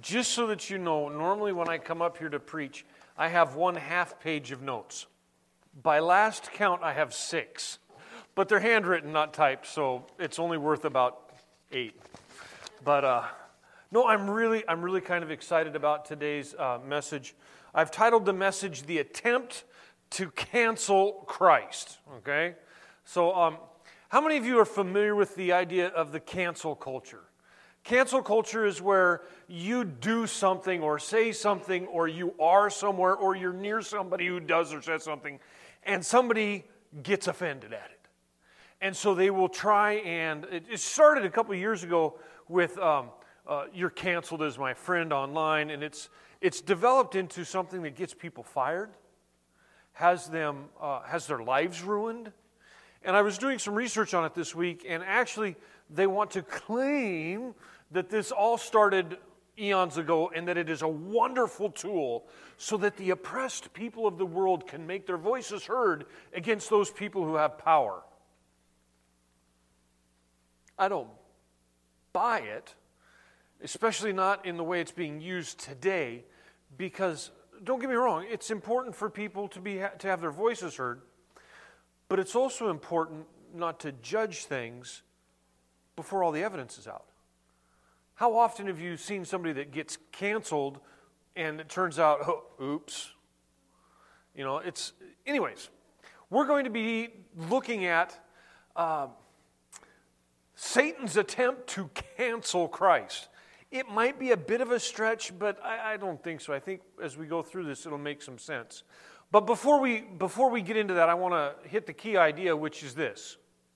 Just so that you know, normally when I come up here to preach, I have 1/2 page of notes. By last count, I have 6. But they're handwritten, not typed, so it's only worth about 8. But no, I'm really kind of excited about today's message. I've titled the message, "The Attempt to Cancel Christ." Okay? So how many of you are familiar with the idea of the cancel culture? Cancel culture is where you do something or say something or you are somewhere or you're near somebody who does or says something and somebody gets offended at it. And so they will try and, it started a couple of years ago with "you're canceled as my friend" online, and it's developed into something that gets people fired, has their lives ruined. And I was doing some research on it this week, and actually they want to claim that this all started eons ago and that it is a wonderful tool so that the oppressed people of the world can make their voices heard against those people who have power. I don't buy it, especially not in the way it's being used today, because, don't get me wrong, it's important for people to have their voices heard, but it's also important not to judge things before all the evidence is out. How often have you seen somebody that gets canceled and it turns out, oh, oops. You know, anyways, we're going to be looking at Satan's attempt to cancel Christ. It might be a bit of a stretch, but I don't think so. I think as we go through this, it'll make some sense. But before we get into that, I want to hit the key idea, which is this.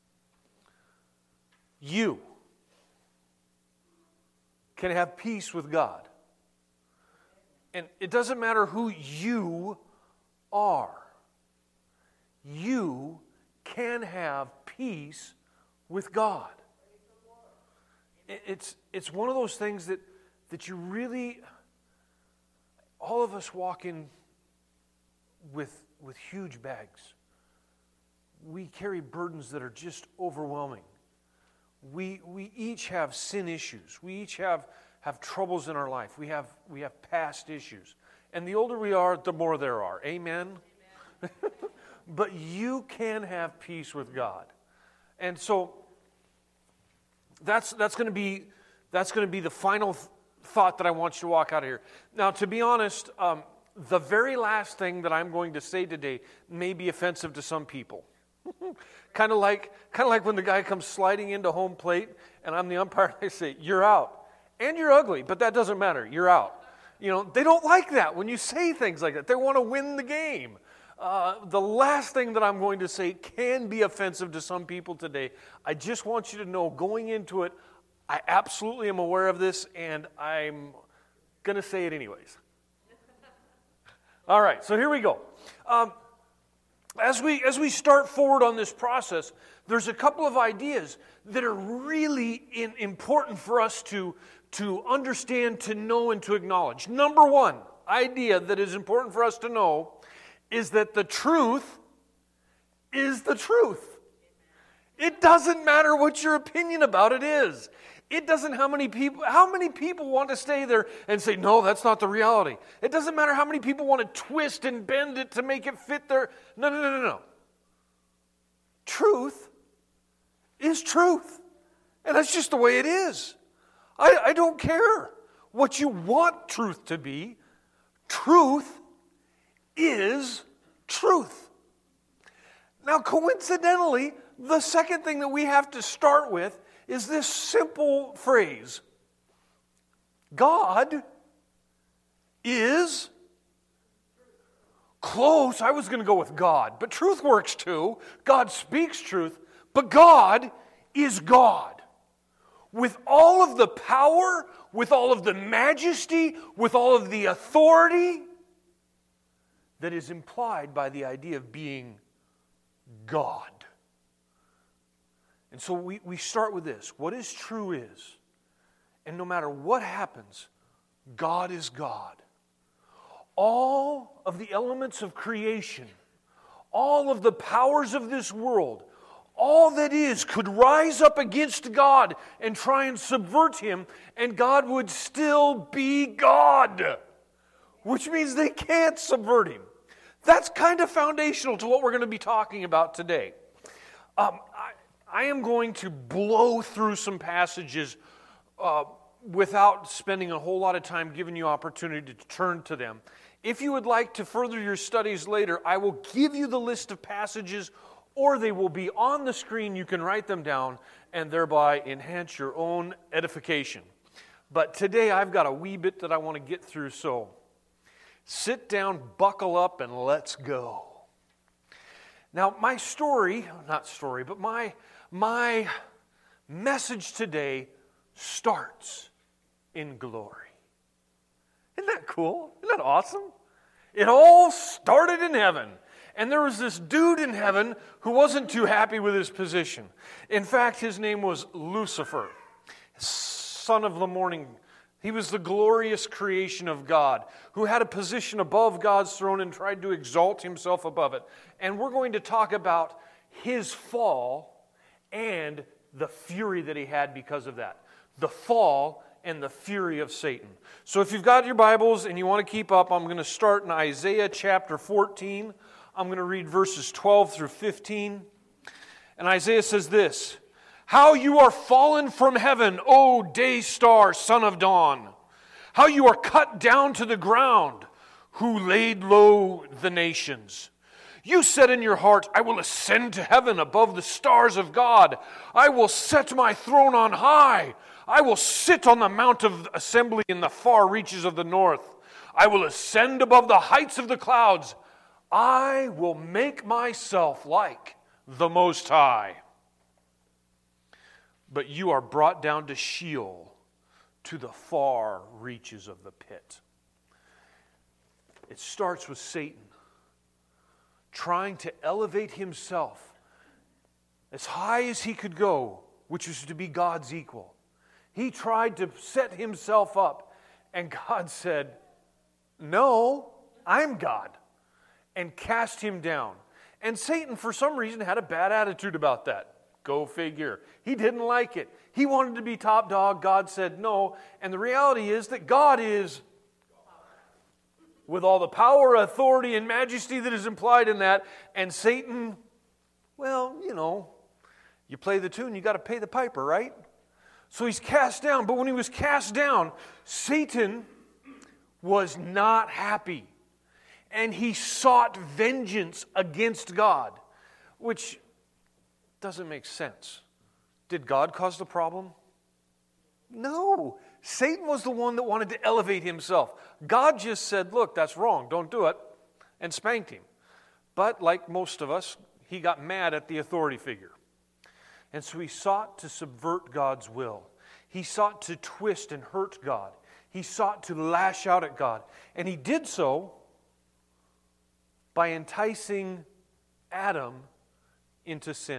You can have peace with God. And it doesn't matter who you are. You can have peace with God. It's one of those things that you really, all of us walk in with huge bags. We carry burdens that are just overwhelming. We each have sin issues. We each have troubles in our life. We have past issues. And the older we are, the more there are. Amen? Amen. But you can have peace with God. And so that's going to be the final thought that I want you to walk out of here. Now, to be honest, the very last thing that I'm going to say today may be offensive to some people. Kind of like when the guy comes sliding into home plate and I'm the umpire and I say, "You're out." And you're ugly, but that doesn't matter. You're out. You know, they don't like that when you say things like that. They want to win the game. The last thing that I'm going to say can be offensive to some people today. I just want you to know, going into it, I absolutely am aware of this, and I'm going to say it anyways. All right, so here we go. As we start forward on this process, there's a couple of ideas that are really important for us to understand, to know, and to acknowledge. Number one idea that is important for us to know is that the truth is the truth. It doesn't matter what your opinion about it is. It doesn't how many people want to stay there and say, "No, that's not the reality." It doesn't matter how many people want to twist and bend it to make it fit their... No. Truth is truth. And that's just the way it is. I don't care what you want truth to be. Truth is truth. Now, coincidentally, the second thing that we have to start with is this simple phrase. God is close. I was going to go with God, but truth works too. God speaks truth, but God is God. With all of the power, with all of the majesty, with all of the authority that is implied by the idea of being God. And so we start with this. What is true is, and no matter what happens, God is God. All of the elements of creation, all of the powers of this world, all that is could rise up against God and try and subvert Him, and God would still be God, which means they can't subvert Him. That's kind of foundational to what we're going to be talking about today. I am going to blow through some passages without spending a whole lot of time giving you opportunity to turn to them. If you would like to further your studies later, I will give you the list of passages, or they will be on the screen. You can write them down and thereby enhance your own edification. But today I've got a wee bit that I want to get through, so sit down, buckle up, and let's go. Now, my message today starts in glory. Isn't that cool? Isn't that awesome? It all started in heaven. And there was this dude in heaven who wasn't too happy with his position. In fact, his name was Lucifer, son of the morning. He was the glorious creation of God, who had a position above God's throne and tried to exalt himself above it. And we're going to talk about his fall and the fury that he had because of that. The fall and the fury of Satan. So if you've got your Bibles and you want to keep up, I'm going to start in Isaiah chapter 14. I'm going to read verses 12 through 15. And Isaiah says this: "How you are fallen from heaven, O day star, son of dawn! How you are cut down to the ground, who laid low the nations! You said in your heart, I will ascend to heaven above the stars of God. I will set my throne on high. I will sit on the mount of assembly in the far reaches of the north. I will ascend above the heights of the clouds. I will make myself like the Most High. But you are brought down to Sheol, to the far reaches of the pit." It starts with Satan trying to elevate himself as high as he could go, which was to be God's equal. He tried to set himself up, and God said, "No, I'm God," and cast him down. And Satan, for some reason, had a bad attitude about that. Go figure. He didn't like it. He wanted to be top dog. God said no. And the reality is that God is, with all the power, authority, and majesty that is implied in that. And Satan, well, you play the tune, you got to pay the piper, right? So he's cast down. But when he was cast down, Satan was not happy. And he sought vengeance against God, which doesn't make sense. Did God cause the problem? No. Satan was the one that wanted to elevate himself. God just said, look, that's wrong, don't do it, and spanked him. But like most of us, he got mad at the authority figure. And so he sought to subvert God's will. He sought to twist and hurt God. He sought to lash out at God. And he did so by enticing Adam into sin.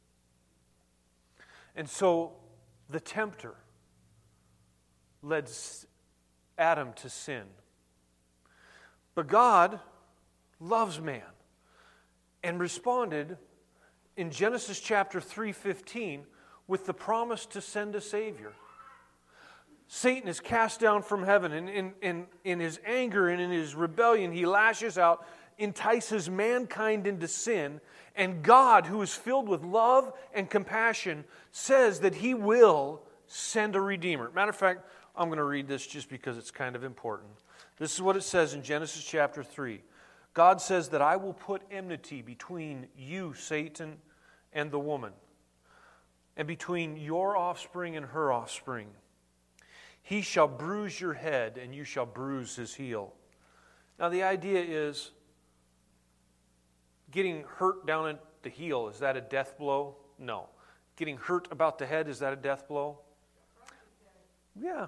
And so the tempter led Adam to sin. But God loves man and responded in Genesis chapter 3:15 with the promise to send a Savior. Satan is cast down from heaven, and in his anger and in his rebellion, he lashes out, entices mankind into sin, and God, who is filled with love and compassion, says that He will send a Redeemer. Matter of fact, I'm going to read this just because it's kind of important. This is what it says in Genesis chapter 3. God says that I will put enmity between you, Satan, and the woman, and between your offspring and her offspring. He shall bruise your head, and you shall bruise his heel. Now the idea is, getting hurt down at the heel, is that a death blow? No. Getting hurt about the head, is that a death blow? Yeah.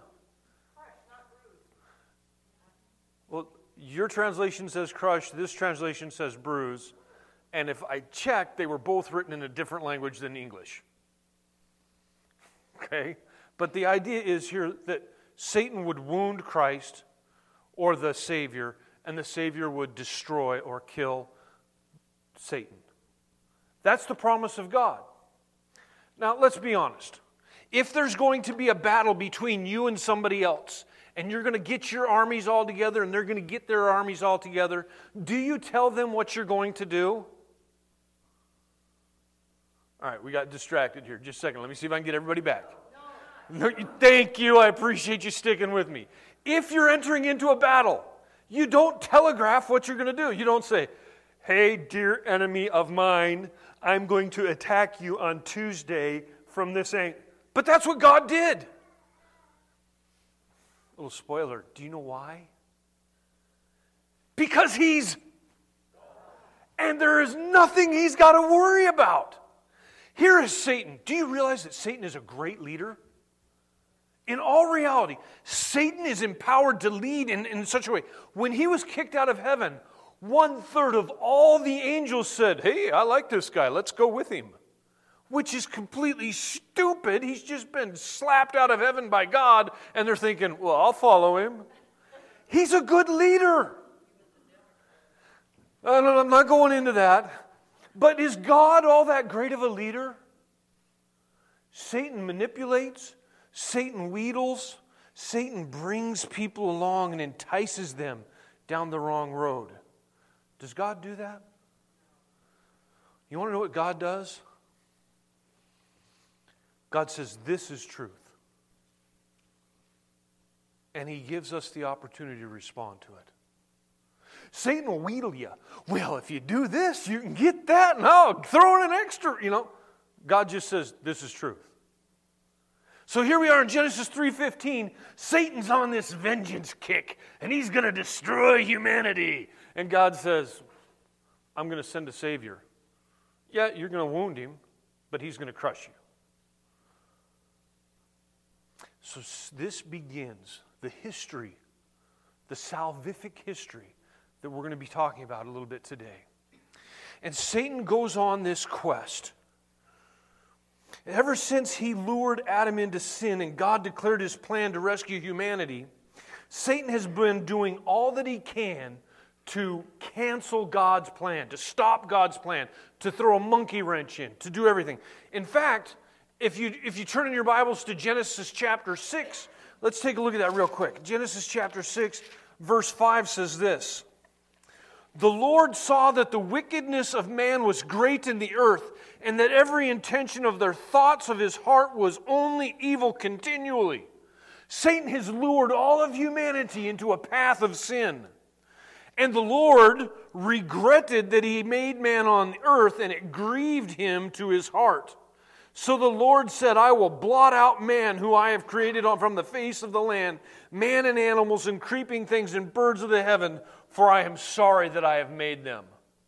Well, your translation says crush, this translation says bruise, and if I checked, they were both written in a different language than English. Okay? But the idea is here that Satan would wound Christ or the Savior, and the Savior would destroy or kill Satan. That's the promise of God. Now, let's be honest. If there's going to be a battle between you and somebody else, and you're going to get your armies all together, and they're going to get their armies all together, do you tell them what you're going to do? All right, we got distracted here. Just a second. Let me see if I can get everybody back. No, thank you. I appreciate you sticking with me. If you're entering into a battle, you don't telegraph what you're going to do. You don't say, hey, dear enemy of mine, I'm going to attack you on Tuesday from this angle. But that's what God did. Little spoiler, do you know why? Because He's, and there is nothing He's got to worry about. Here is Satan. Do you realize that Satan is a great leader? In all reality, Satan is empowered to lead in such a way. When he was kicked out of heaven, 1/3 of all the angels said, hey, I like this guy, let's go with him. Which is completely stupid. He's just been slapped out of heaven by God, and they're thinking, well, I'll follow him. He's a good leader. I'm not going into that. But is God all that great of a leader? Satan manipulates. Satan wheedles. Satan brings people along and entices them down the wrong road. Does God do that? You want to know what God does? God says, this is truth. And He gives us the opportunity to respond to it. Satan will wheedle you. Well, if you do this, you can get that, and I'll throw in an extra, God just says, this is truth. So here we are in Genesis 3:15. Satan's on this vengeance kick, and he's going to destroy humanity. And God says, I'm going to send a Savior. Yeah, you're going to wound him, but he's going to crush you. So this begins the history, the salvific history that we're going to be talking about a little bit today. And Satan goes on this quest. Ever since he lured Adam into sin and God declared His plan to rescue humanity, Satan has been doing all that he can to cancel God's plan, to stop God's plan, to throw a monkey wrench in, to do everything. In fact, if you turn in your Bibles to Genesis chapter 6, let's take a look at that real quick. Genesis chapter 6, verse 5 says this. The Lord saw that the wickedness of man was great in the earth, and that every intention of their thoughts of his heart was only evil continually. Satan has lured all of humanity into a path of sin. And the Lord regretted that He made man on the earth, and it grieved Him to His heart. So the Lord said, I will blot out man who I have created from the face of the land, man and animals and creeping things and birds of the heaven, for I am sorry that I have made them.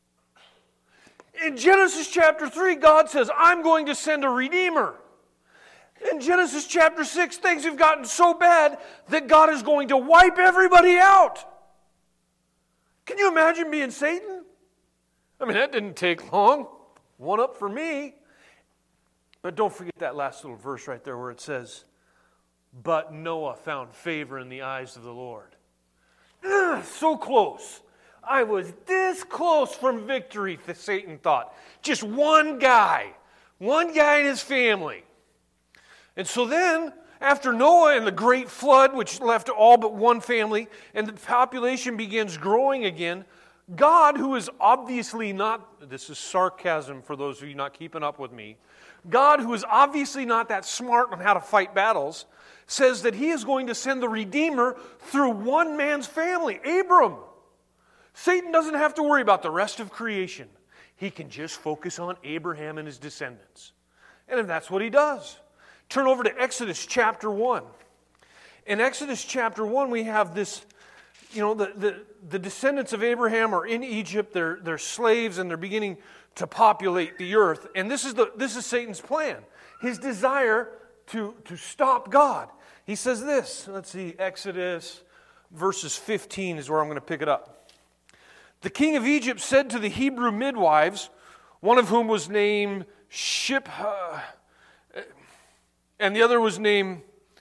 In Genesis chapter 3, God says, I'm going to send a Redeemer. In Genesis chapter 6, things have gotten so bad that God is going to wipe everybody out. Can you imagine being Satan? I mean, that didn't take long. One up for me. But don't forget that last little verse right there where it says, but Noah found favor in the eyes of the Lord. So close. I was this close from victory, Satan thought. Just one guy and his family. And so then, after Noah and the great flood, which left all but one family, and the population begins growing again, God, who is obviously not, this is sarcasm for those of you not keeping up with me, God, who is obviously not that smart on how to fight battles, says that He is going to send the Redeemer through one man's family, Abram. Satan doesn't have to worry about the rest of creation. He can just focus on Abraham and his descendants. And that's what he does. Turn over to Exodus chapter 1. In Exodus chapter 1, we have this, the descendants of Abraham are in Egypt. They're slaves, and they're beginning to populate the earth. And this is Satan's plan. His desire to stop God. He says this. Let's see, Exodus verses 15 is where I'm going to pick it up. The king of Egypt said to the Hebrew midwives, one of whom was named Shipha, and the other was named,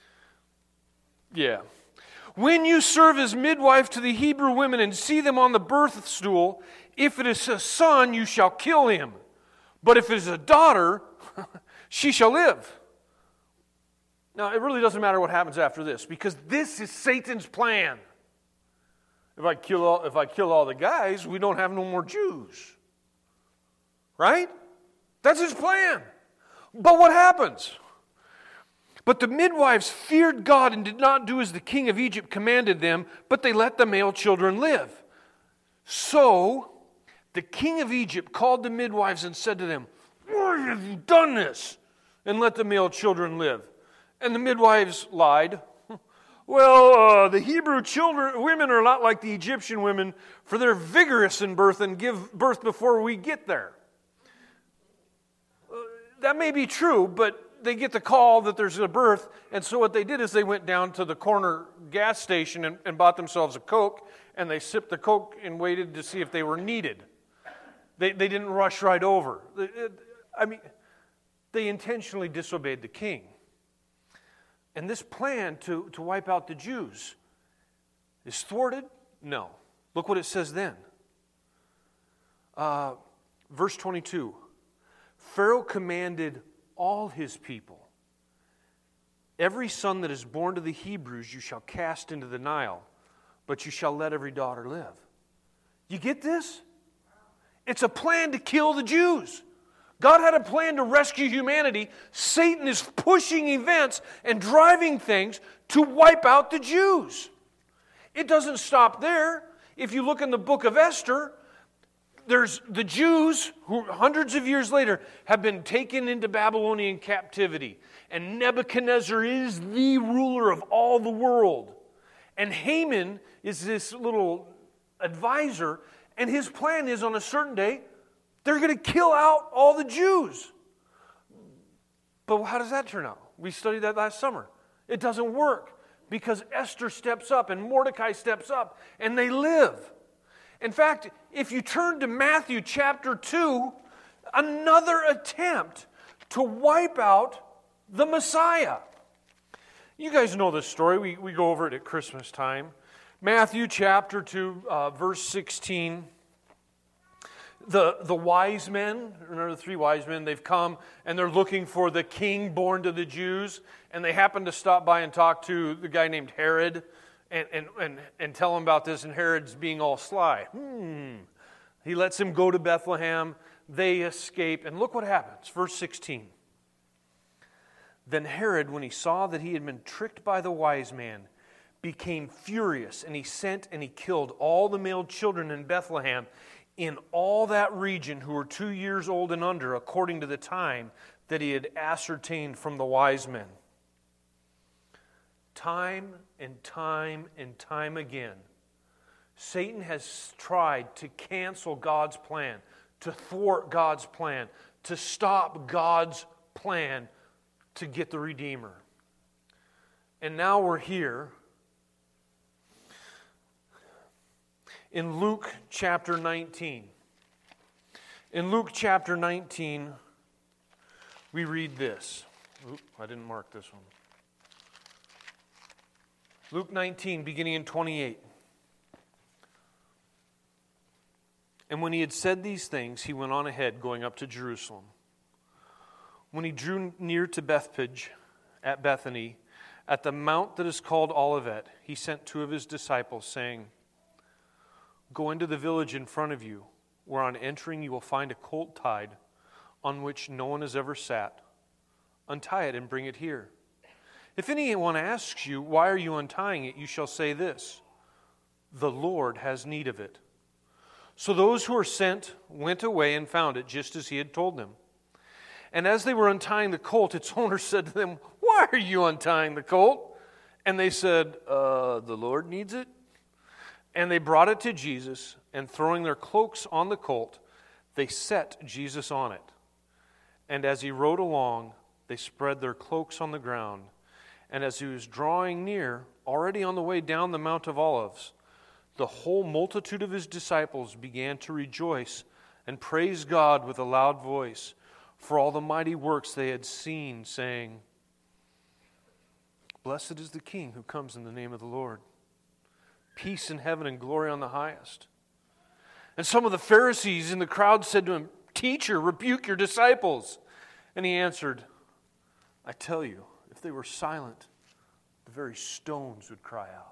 when you serve as midwife to the Hebrew women and see them on the birth stool, if it is a son, you shall kill him. But if it is a daughter, she shall live. Now, it really doesn't matter what happens after this, because this is Satan's plan. If I kill all the guys, we don't have no more Jews. Right? That's his plan. But what happens? But the midwives feared God and did not do as the king of Egypt commanded them, but they let the male children live. So the king of Egypt called the midwives and said to them, "Why have you done this? And let the male children live." And the midwives lied. "Well, the Hebrew women are not like the Egyptian women, for they're vigorous in birth and give birth before we get there." That may be true, but they get the call that there's a birth, and so what they did is they went down to the corner gas station and bought themselves a Coke, and they sipped the Coke and waited to see if they were needed. They didn't rush right over. They intentionally disobeyed the king. And this plan to wipe out the Jews is thwarted? No. Look what it says then. Verse 22. Pharaoh commanded all his people, "Every son that is born to the Hebrews you shall cast into the Nile, but you shall let every daughter live." You get this? It's a plan to kill the Jews. God had a plan to rescue humanity. Satan is pushing events and driving things to wipe out the Jews. It doesn't stop there. If you look in the book of Esther, there's the Jews who hundreds of years later have been taken into Babylonian captivity. And Nebuchadnezzar is the ruler of all the world. And Haman is this little advisor, and his plan is on a certain day, they're going to kill out all the Jews. But how does that turn out? We studied that last summer. It doesn't work because Esther steps up and Mordecai steps up and they live. In fact, if you turn to Matthew chapter 2, another attempt to wipe out the Messiah. You guys know this story. We go over it at Christmas time. Matthew chapter 2, verse 16. The wise men, remember the three wise men, they've come and they're looking for the king born to the Jews, and they happen to stop by and talk to the guy named Herod and tell him about this, and Herod's being all sly. He lets him go to Bethlehem. They escape, and look what happens. Verse 16. Then Herod, when he saw that he had been tricked by the wise man, became furious, and he sent and he killed all the male children in Bethlehem in all that region who were 2 years old and under, according to the time that he had ascertained from the wise men. Time and time and time again, Satan has tried to cancel God's plan, to thwart God's plan, to stop God's plan to get the Redeemer. And now we're here in Luke chapter 19. In Luke chapter 19, we read this. I didn't mark this one. Luke 19, beginning in 28. And when he had said these things, he went on ahead, going up to Jerusalem. When he drew near to Bethphage at Bethany, at the mount that is called Olivet, he sent two of his disciples, saying, "Go into the village in front of you, where on entering you will find a colt tied, on which no one has ever sat. Untie it and bring it here. If anyone asks you, 'Why are you untying it?' you shall say this, 'The Lord has need of it.'" So those who were sent went away and found it, just as he had told them. And as they were untying the colt, its owner said to them, "Why are you untying the colt?" And they said, "The Lord needs it." And they brought it to Jesus, and throwing their cloaks on the colt, they set Jesus on it. And as he rode along, they spread their cloaks on the ground. And as he was drawing near, already on the way down the Mount of Olives, the whole multitude of his disciples began to rejoice and praise God with a loud voice for all the mighty works they had seen, saying, "Blessed is the King who comes in the name of the Lord. Peace in heaven and glory on the highest." And some of the Pharisees in the crowd said to him, "Teacher, rebuke your disciples." And he answered, I tell you, if they were silent, the very stones would cry out.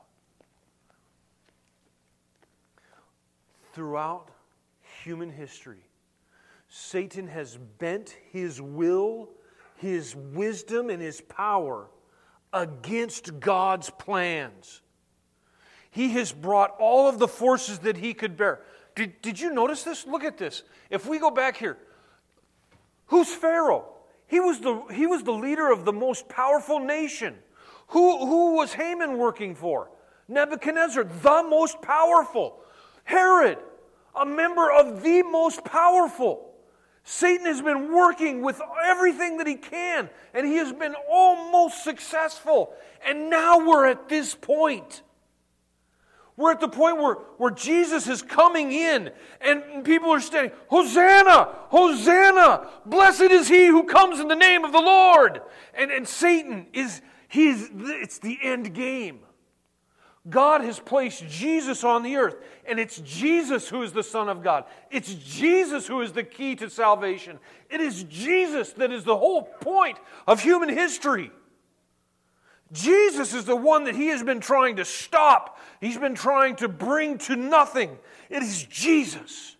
Throughout human history, Satan has bent his will, his wisdom, and his power against God's plans. He has brought all of the forces that he could bear. Did you notice this? Look at this. If we go back here, who's Pharaoh? He was the leader of the most powerful nation. Who was Haman working for? Nebuchadnezzar, the most powerful. Herod, a member of the most powerful. Satan has been working with everything that he can, and he has been almost successful. And now we're at this point. We're at the point where Jesus is coming in, and people are standing, Hosanna! Hosanna! Blessed is he who comes in the name of the Lord! And Satan it's the end game. God has placed Jesus on the earth, and it's Jesus who is the Son of God. It's Jesus who is the key to salvation. It is Jesus that is the whole point of human history. Jesus is the one that he has been trying to stop. He's been trying to bring to nothing. It is Jesus.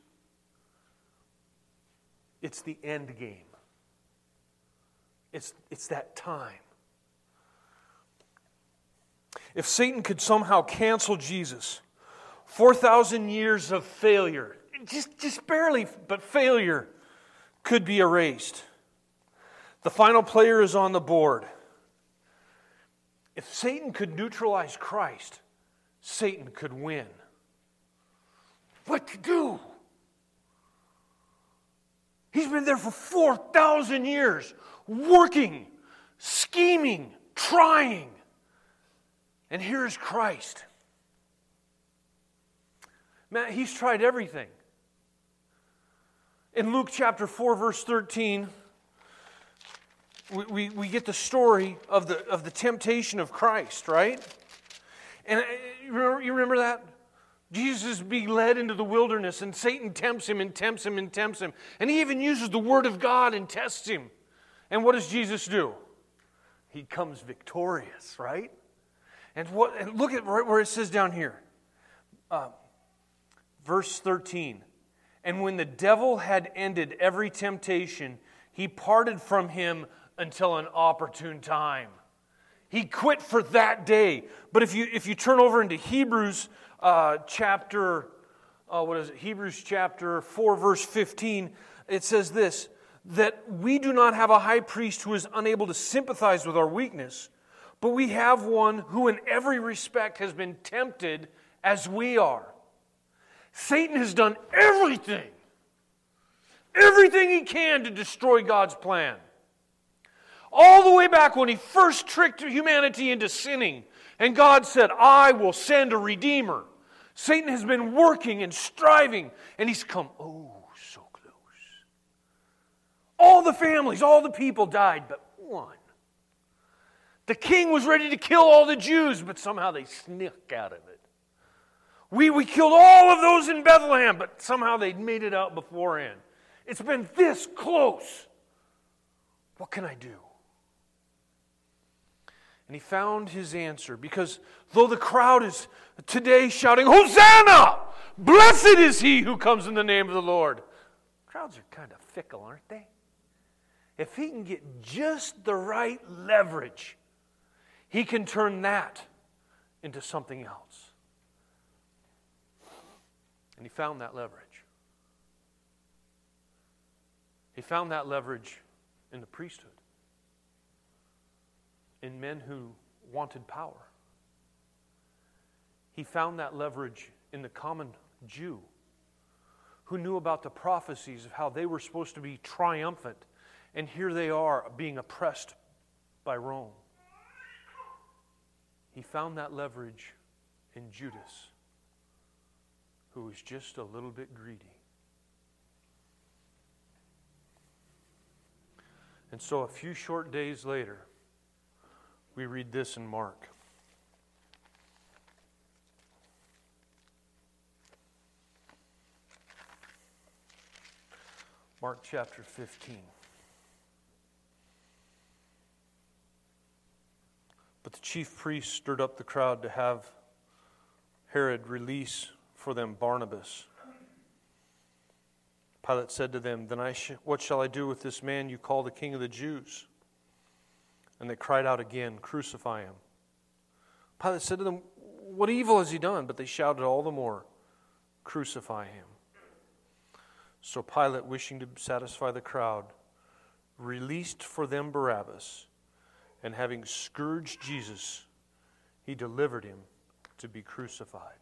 It's the end game. It's that time. If Satan could somehow cancel Jesus, 4,000 years of failure, just barely, but failure, could be erased. The final player is on the board. If Satan could neutralize Christ, Satan could win. What to do? He's been there for 4,000 years, working, scheming, trying. And here's Christ. Man, he's tried everything. In Luke chapter 4, verse 13, we get the story of the temptation of Christ, right? And you remember that? Jesus is being led into the wilderness, and Satan tempts him and tempts him and tempts him. And he even uses the word of God and tests him. And what does Jesus do? He comes victorious, right? And look at right where it says down here. Verse 13. And when the devil had ended every temptation, he parted from him until an opportune time. He quit for that day. But if you turn over into Hebrews chapter 4, verse 15, it says this, that we do not have a high priest who is unable to sympathize with our weakness, but we have one who in every respect has been tempted as we are. Satan has done everything he can to destroy God's plan. All the way back when he first tricked humanity into sinning, and God said, I will send a Redeemer. Satan has been working and striving, and he's come, so close. All the families, all the people died, but one. The king was ready to kill all the Jews, but somehow they snuck out of it. We killed all of those in Bethlehem, but somehow they made it out beforehand. It's been this close. What can I do? And he found his answer, because though the crowd is today shouting, Hosanna! Blessed is he who comes in the name of the Lord. Crowds are kind of fickle, aren't they? If he can get just the right leverage, he can turn that into something else. And he found that leverage. He found that leverage in the priesthood, in men who wanted power. He found that leverage in the common Jew, who knew about the prophecies of how they were supposed to be triumphant, and here they are being oppressed by Rome. He found that leverage in Judas, who was just a little bit greedy. And so a few short days later, we read this in Mark. Mark chapter 15. the chief priests stirred up the crowd to have Herod release for them Barnabas. Pilate said to them, "Then what shall I do with this man you call the King of the Jews?" And they cried out again, "Crucify him." Pilate said to them, "What evil has he done?" But they shouted all the more, "Crucify him." So Pilate, wishing to satisfy the crowd, released for them Barabbas, and having scourged Jesus, he delivered him to be crucified.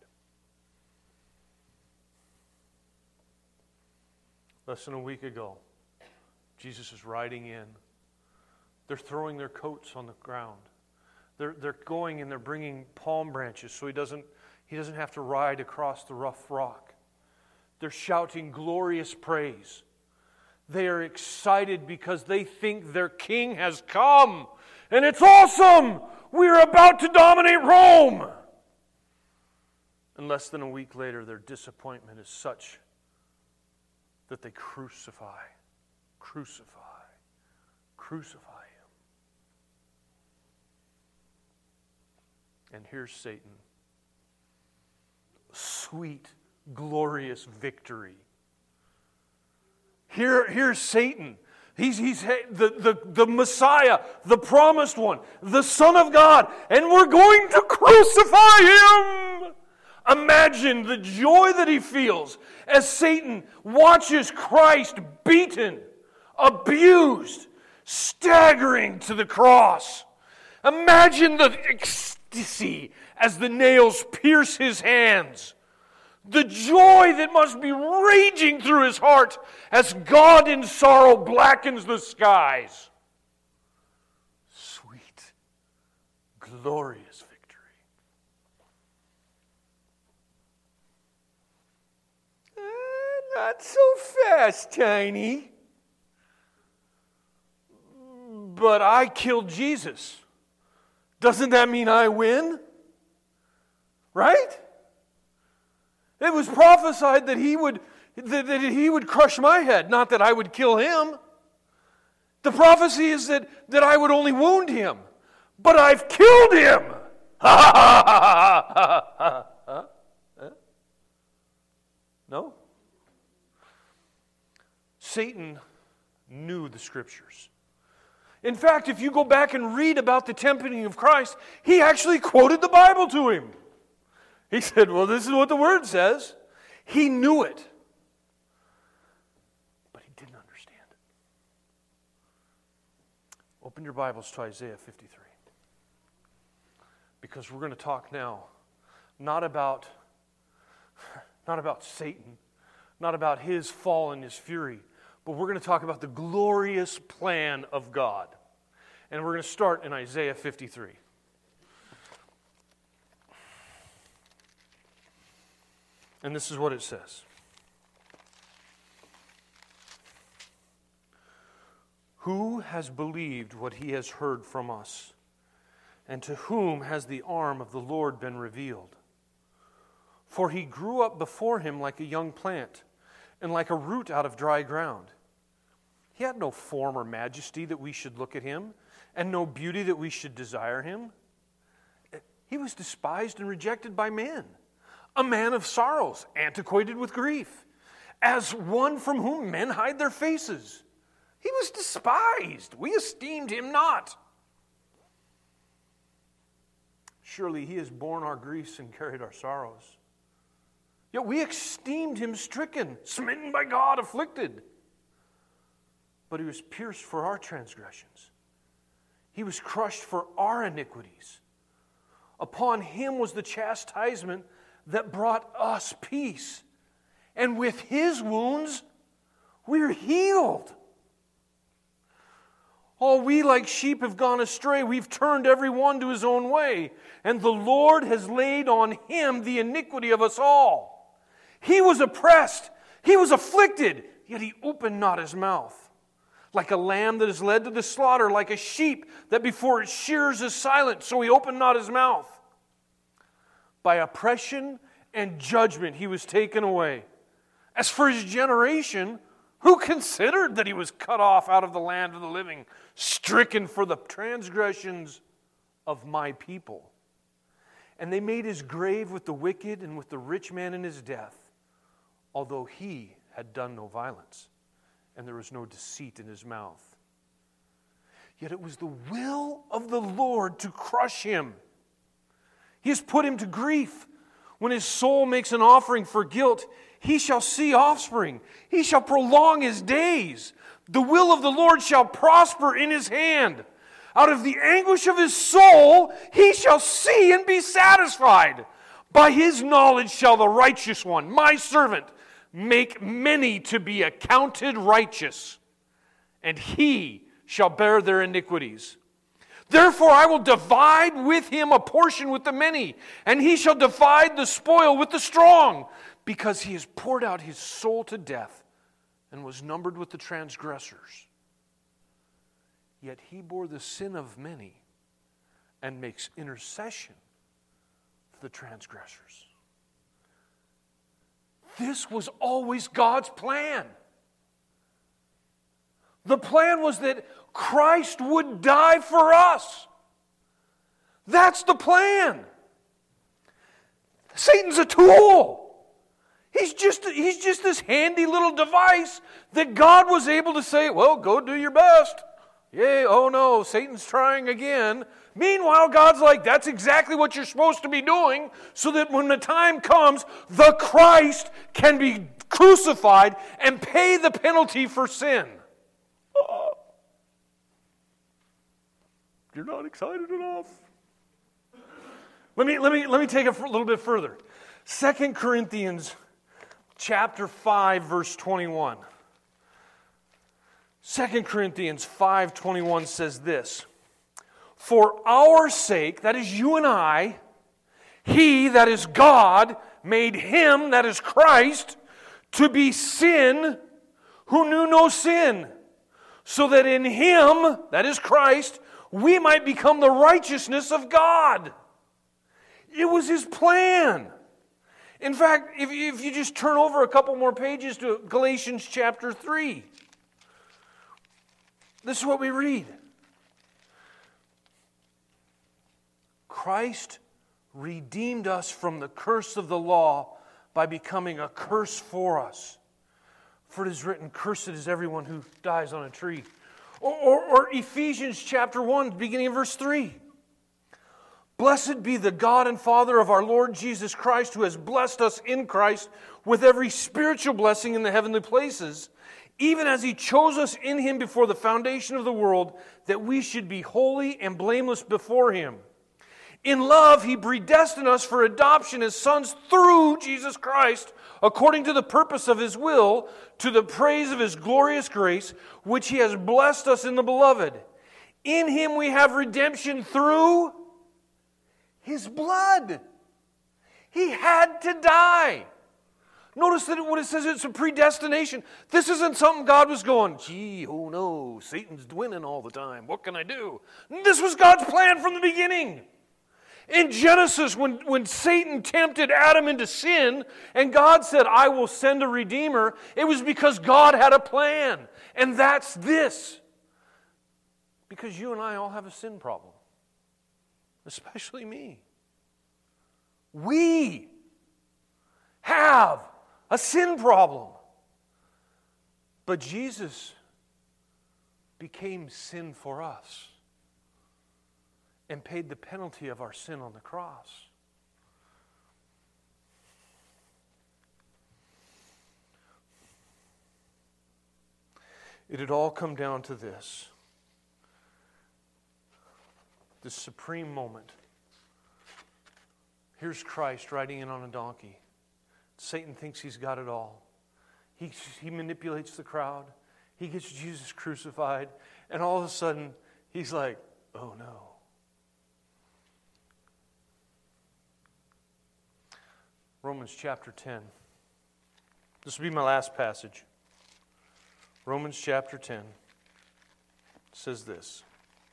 Less than a week ago, Jesus is riding in. They're throwing their coats on the ground. They're going and they're bringing palm branches so he doesn't have to ride across the rough rock. They're shouting glorious praise. They are excited because they think their king has come. And it's awesome! We're about to dominate Rome! And less than a week later, their disappointment is such that they crucify him. And here's Satan. Sweet, glorious victory. Here's Satan. He's the Messiah, the promised one, the Son of God, and we're going to crucify him. Imagine the joy that he feels as Satan watches Christ beaten, abused, staggering to the cross. Imagine the ecstasy as the nails pierce his hands. The joy that must be raging through his heart as God in sorrow blackens the skies. Sweet, glorious victory. Not so fast, Tiny. But I killed Jesus. Doesn't that mean I win? Right? It was prophesied that he would crush my head, not that I would kill him. The prophecy is that I would only wound him. But I've killed him! No? Satan knew the Scriptures. In fact, if you go back and read about the tempting of Christ, he actually quoted the Bible to him. He said, well, this is what the Word says. He knew it. But he didn't understand it. Open your Bibles to Isaiah 53. Because we're going to talk now not about Satan, not about his fall and his fury, but we're going to talk about the glorious plan of God. And we're going to start in Isaiah 53. And this is what it says. Who has believed what he has heard from us? And to whom has the arm of the Lord been revealed? For he grew up before him like a young plant, and like a root out of dry ground. He had no form or majesty that we should look at him, and no beauty that we should desire him. He was despised and rejected by men, a man of sorrows, antiquated with grief, as one from whom men hide their faces. He was despised. We esteemed him not. Surely he has borne our griefs and carried our sorrows. Yet we esteemed him stricken, smitten by God, afflicted. But he was pierced for our transgressions. He was crushed for our iniquities. Upon him was the chastisement that brought us peace. And with his wounds, we're healed. All we like sheep have gone astray. We've turned every one to his own way. And the Lord has laid on him the iniquity of us all. He was oppressed. He was afflicted. Yet he opened not his mouth. Like a lamb that is led to the slaughter, like a sheep that before its shears is silent, so he opened not his mouth. By oppression and judgment he was taken away. As for his generation, who considered that he was cut off out of the land of the living, stricken for the transgressions of my people. And they made his grave with the wicked and with the rich man in his death, although he had done no violence, and there was no deceit in his mouth. Yet it was the will of the Lord to crush him. He has put him to grief. When his soul makes an offering for guilt, he shall see offspring. He shall prolong his days. The will of the Lord shall prosper in his hand. Out of the anguish of his soul, he shall see and be satisfied. By his knowledge shall the righteous one, my servant, make many to be accounted righteous, and he shall bear their iniquities. Therefore I will divide with him a portion with the many, and he shall divide the spoil with the strong, because he has poured out his soul to death and was numbered with the transgressors. Yet he bore the sin of many and makes intercession for the transgressors. This was always God's plan. The plan was that Christ would die for us. That's the plan. Satan's a tool. He's just this handy little device that God was able to say, well, go do your best. Yay, oh no, Satan's trying again. Meanwhile, God's like, that's exactly what you're supposed to be doing, so that when the time comes, the Christ can be crucified and pay the penalty for sin. Oh, you're not excited enough. Let me take it a little bit further. 2 Corinthians chapter 5, verse 21. 2 Corinthians 5:21 says this, for our sake, that is you and I, he, that is God, made him, that is Christ, to be sin who knew no sin, so that in him, that is Christ, we might become the righteousness of God. It was his plan. In fact, if you just turn over a couple more pages to Galatians chapter 3, this is what we read. Christ redeemed us from the curse of the law by becoming a curse for us. For it is written, cursed is everyone who dies on a tree. Or Ephesians chapter 1, beginning in verse 3. Blessed be the God and Father of our Lord Jesus Christ, who has blessed us in Christ with every spiritual blessing in the heavenly places, even as he chose us in him before the foundation of the world, that we should be holy and blameless before him. In love, he predestined us for adoption as sons through Jesus Christ, according to the purpose of his will, to the praise of his glorious grace, which he has blessed us in the Beloved. In him we have redemption through his blood. He had to die. Notice that when it says it's a predestination, this isn't something God was going, gee, oh no, Satan's winning all the time. What can I do? This was God's plan from the beginning. In Genesis, when Satan tempted Adam into sin, and God said, I will send a Redeemer, it was because God had a plan. And that's this. Because you and I all have a sin problem. Especially me. We have a sin problem. But Jesus became sin for us and paid the penalty of our sin on the cross. It had all come down to this supreme moment. Here's Christ riding in on a donkey. Satan thinks he's got it all. He manipulates the crowd. He gets Jesus crucified. And all of a sudden, he's like, oh no. Romans chapter 10. This will be my last passage. Romans chapter 10 says this.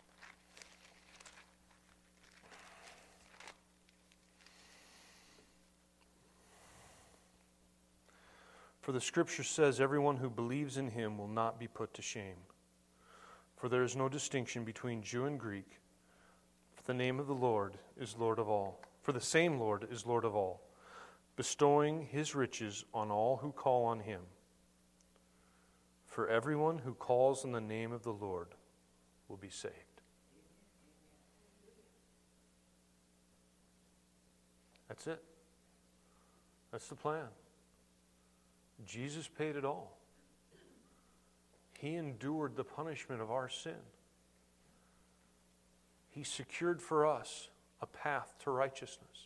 For the Scripture says, everyone who believes in him will not be put to shame. For there is no distinction between Jew and Greek, for the name of the Lord is Lord of all. For the same Lord is Lord of all, bestowing his riches on all who call on him. For everyone who calls on the name of the Lord will be saved. That's it. That's the plan. Jesus paid it all. He endured the punishment of our sin. He secured for us a path to righteousness.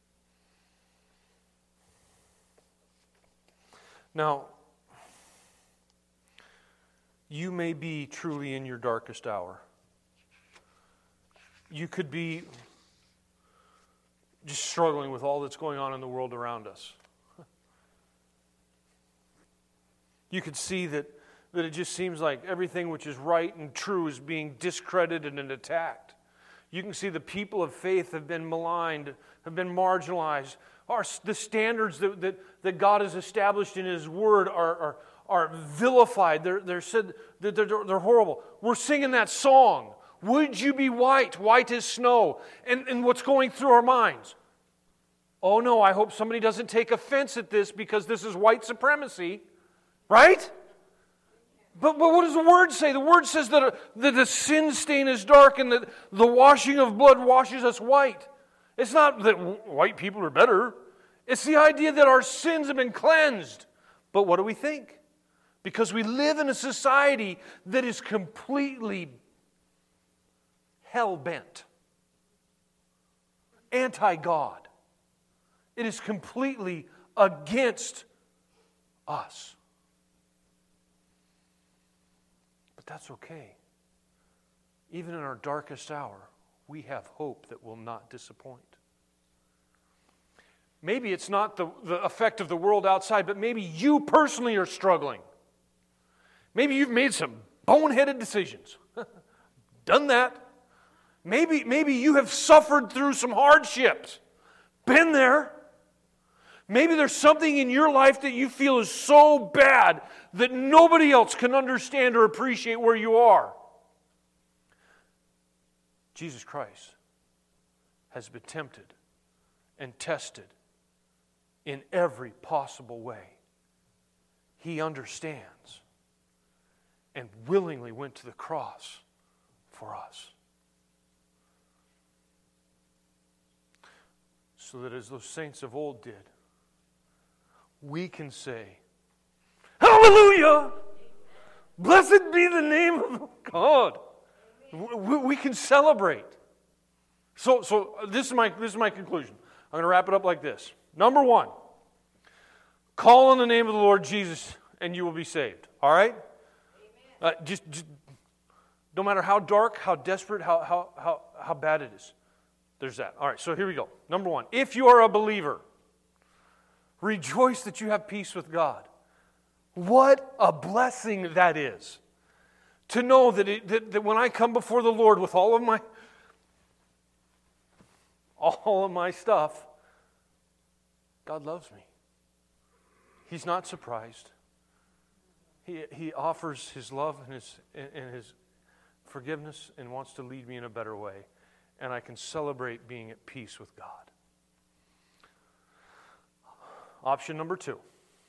Now, you may be truly in your darkest hour. You could be just struggling with all that's going on in the world around us. You could see that it just seems like everything which is right and true is being discredited and attacked. You can see the people of faith have been maligned, have been marginalized. The standards that God has established in His Word are vilified. They're said that they're horrible. We're singing that song, "Would you be white, white as snow?" And what's going through our minds? Oh no, I hope somebody doesn't take offense at this because this is white supremacy. Right? But what does the Word say? The Word says that the sin stain is dark and that the washing of blood washes us white. It's not that white people are better. It's the idea that our sins have been cleansed. But what do we think? Because we live in a society that is completely hell-bent, anti-God. It is completely against us. That's okay. Even in our darkest hour, we have hope that will not disappoint. Maybe it's not the effect of the world outside, but maybe you personally are struggling. Maybe you've made some boneheaded decisions. Done that. Maybe you have suffered through some hardships. Been there. Maybe there's something in your life that you feel is so bad that nobody else can understand or appreciate where you are. Jesus Christ has been tempted and tested in every possible way. He understands and willingly went to the cross for us. So that as those saints of old did, we can say, "Hallelujah! Blessed be the name of God." We can celebrate. So this is my conclusion. I'm going to wrap it up like this. Number one, call on the name of the Lord Jesus and you will be saved. All right? Just no matter how dark, how desperate, how bad it is. There's that. All right, so here we go. Number one, if you are a believer, rejoice that you have peace with God. What a blessing that is. To know that when I come before the Lord with all of my stuff, God loves me. He's not surprised. He offers His love and His forgiveness and wants to lead me in a better way. And I can celebrate being at peace with God. Option number two.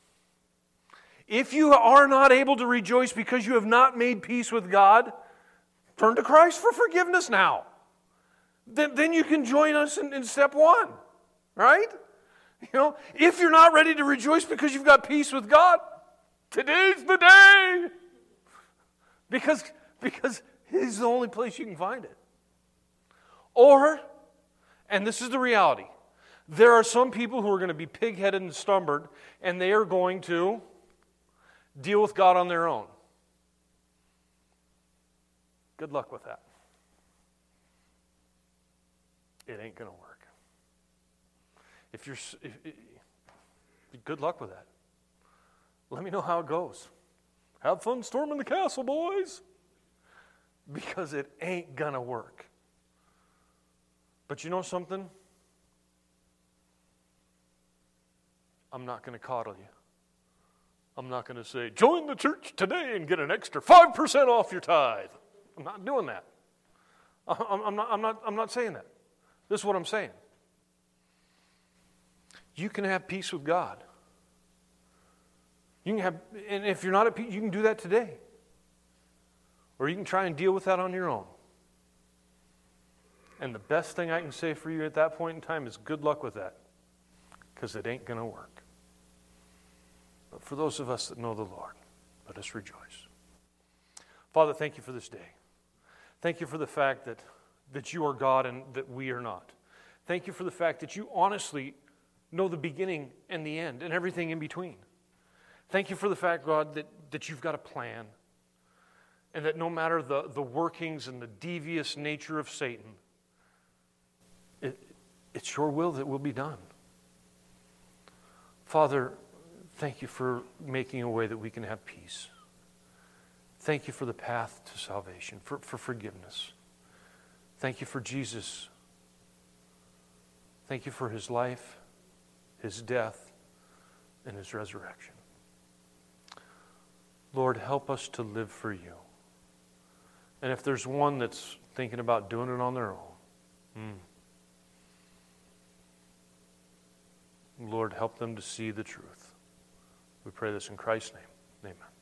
If you are not able to rejoice because you have not made peace with God, turn to Christ for forgiveness now. Then you can join us in step one, right? If you're not ready to rejoice because you've got peace with God, today's the day. Because He's the only place you can find it. Or, and this is the reality, there are some people who are going to be pig-headed and stubborn, and they are going to deal with God on their own. Good luck with that. It ain't going to work. Good luck with that. Let me know how it goes. Have fun storming the castle, boys. Because it ain't going to work. But you know something? I'm not going to coddle you. I'm not going to say, join the church today and get an extra 5% off your tithe. I'm not doing that. I'm not saying that. This is what I'm saying. You can have peace with God. You can have, and if you're not at peace, you can do that today. Or you can try and deal with that on your own. And the best thing I can say for you at that point in time is good luck with that. Because it ain't going to work. But for those of us that know the Lord, let us rejoice. Father, thank you for this day. Thank you for the fact that you are God and that we are not. Thank you for the fact that you honestly know the beginning and the end and everything in between. Thank you for the fact, God, that you've got a plan and that no matter the workings and the devious nature of Satan, it's your will that will be done. Father, thank you for making a way that we can have peace. Thank you for the path to salvation, for forgiveness. Thank you for Jesus. Thank you for his life, his death, and his resurrection. Lord, help us to live for you. And if there's one that's thinking about doing it on their own, Lord, help them to see the truth. We pray this in Christ's name. Amen.